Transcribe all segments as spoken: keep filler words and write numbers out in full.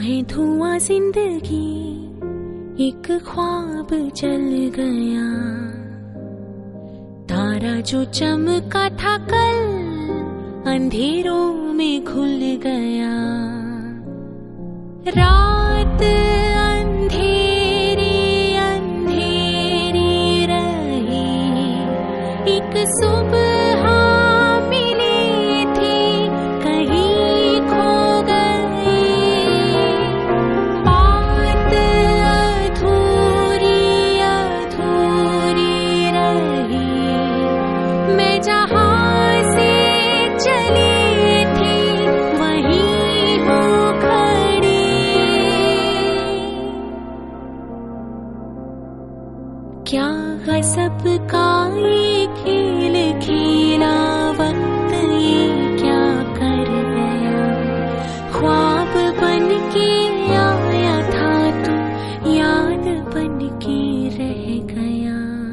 है धुआं जिंदगी, एक ख्वाब जल गया। तारा जो चमका था कल, अंधेरों में घुल गया। रात अंधेरी अंधेरी रही, एक सुबह मिली थी कहीं खो गई। बात अधूरी अधूरी रही, मैं जहाँ से चली थी वहीं हूँ खड़ी। क्या गज़ब का ये खेल खेला वक्त, ये क्या कर गया। ख्वाब बन के आया था तू, याद बन के रह गया।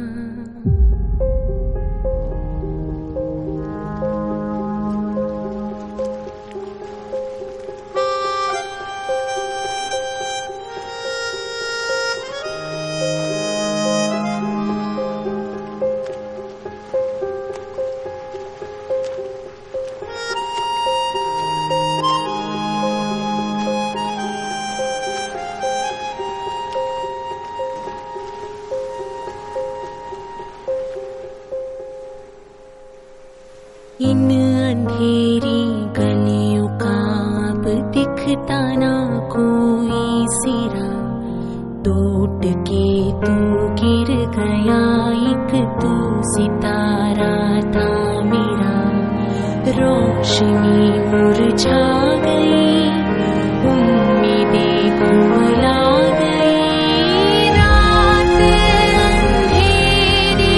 इन अंधेरी गलियों का अब दिखता ना कोई सिरा। टूट के तू गिर गया, एक तू सितारा था मेरा। रोशनी मुरझा गई, उम्मीदें कुमला गई। रात अंधेरी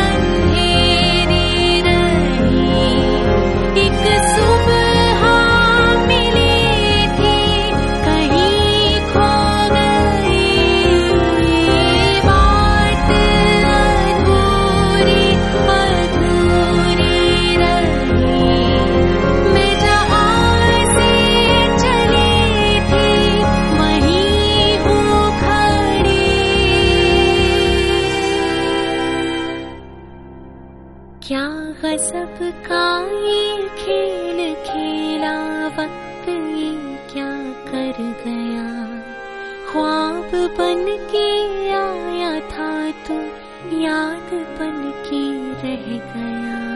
अंधेरी रही, एक सुबह मिली थी कहीं खो गई। बात अधूरी अधूरी रही, मैं जहाँ से चली थी वहीं हूँ खड़ी। क्या गज़ब का ये खेल खेला वक्त, ये क्या कर गया। ख्वाब बन के आया था तू, याद बन के रह गया।